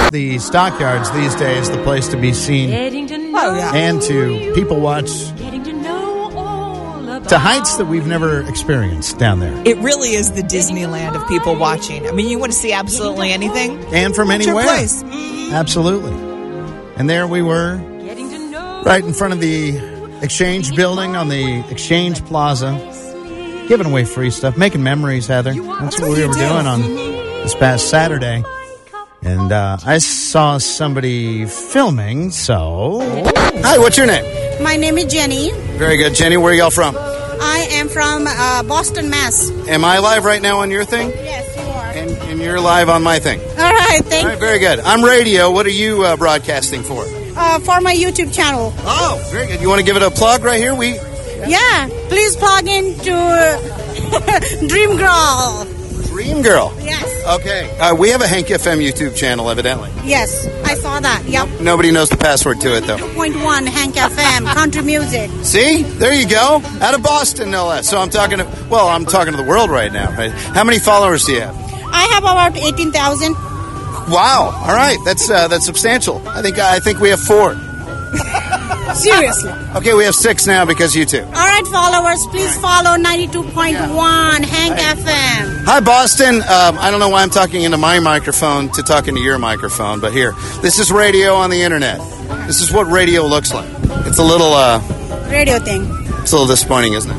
the stockyards these days the place to be seen and to people watch to heights that we've never experienced down there. It really is the Disneyland of people watching. I mean, you want to see absolutely anything? And from anywhere. It's your place. Absolutely. And there we were, right in front of the Exchange building on the Exchange Plaza, giving away free stuff, making memories, Heather. That's what we were doing on this past Saturday. And I saw somebody filming, so... Hi, what's your name? My name is Jenny. Very good. Jenny, where are y'all from? I am from Boston, Mass. Am I live right now on your thing? Yes, you are. And you're live on my thing. All right, thank you. Very good. I'm radio. What are you broadcasting for? For my YouTube channel. Oh, very good. You want to give it a plug right here? Yeah, please plug into Dream Girl. Dream Girl? Yes. Okay. We have a Hank FM YouTube channel, evidently. Yes, I saw that. Yep. Nobody knows the password to it, though. 2.1 Hank FM, country music. See? There you go. Out of Boston, no less. So I'm talking to the world right now, right? How many followers do you have? I have about 18,000. Wow. All right. That's substantial. I think we have 4. Seriously. Okay, we have 6 now because you two. All right, followers, please follow 92.1 Hank FM. Hi, Boston. I don't know why I'm talking into my microphone to talk into your microphone, but here. This is radio on the internet. This is what radio looks like. It's a little... radio thing. It's a little disappointing, isn't it?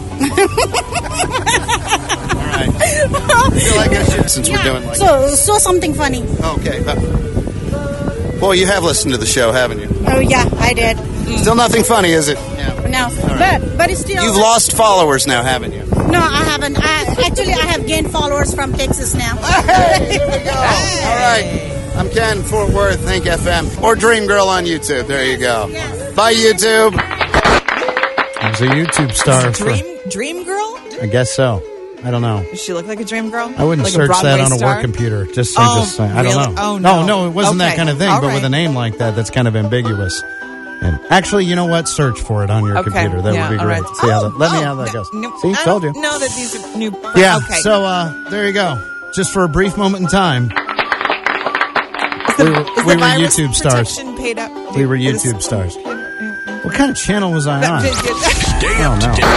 All right. I feel like I should, since we're doing like... So something funny. Okay. Well, you have listened to the show, haven't you? Oh, yeah, I did. Still nothing funny, is it? Yeah. No, right. but it's still... You've lost followers now, haven't you? No, I haven't. I have gained followers from Texas now. Hey, here we go. Hey. All right. I'm Ken, Fort Worth, Hank FM, or Dream Girl on YouTube. There you go. Yes. Bye, YouTube. I was a YouTube star. Dream Girl? I guess so. I don't know. Does she look like a dream girl? I wouldn't like search that on star? a work computer. Just saying. I don't know. Oh, no, it wasn't that kind of thing. All but right. with a name like that, that's kind of ambiguous. And actually, you know what? Search for it on your computer. That would be great. Right. See how that. Let me know how that goes. No, See, told you. No, that these are new. Yeah. Okay. So there you go. Just for a brief moment in time, we were YouTube stars. Paid up? We were YouTube stars. What kind of channel was I on? Stay Oh, up to no. date.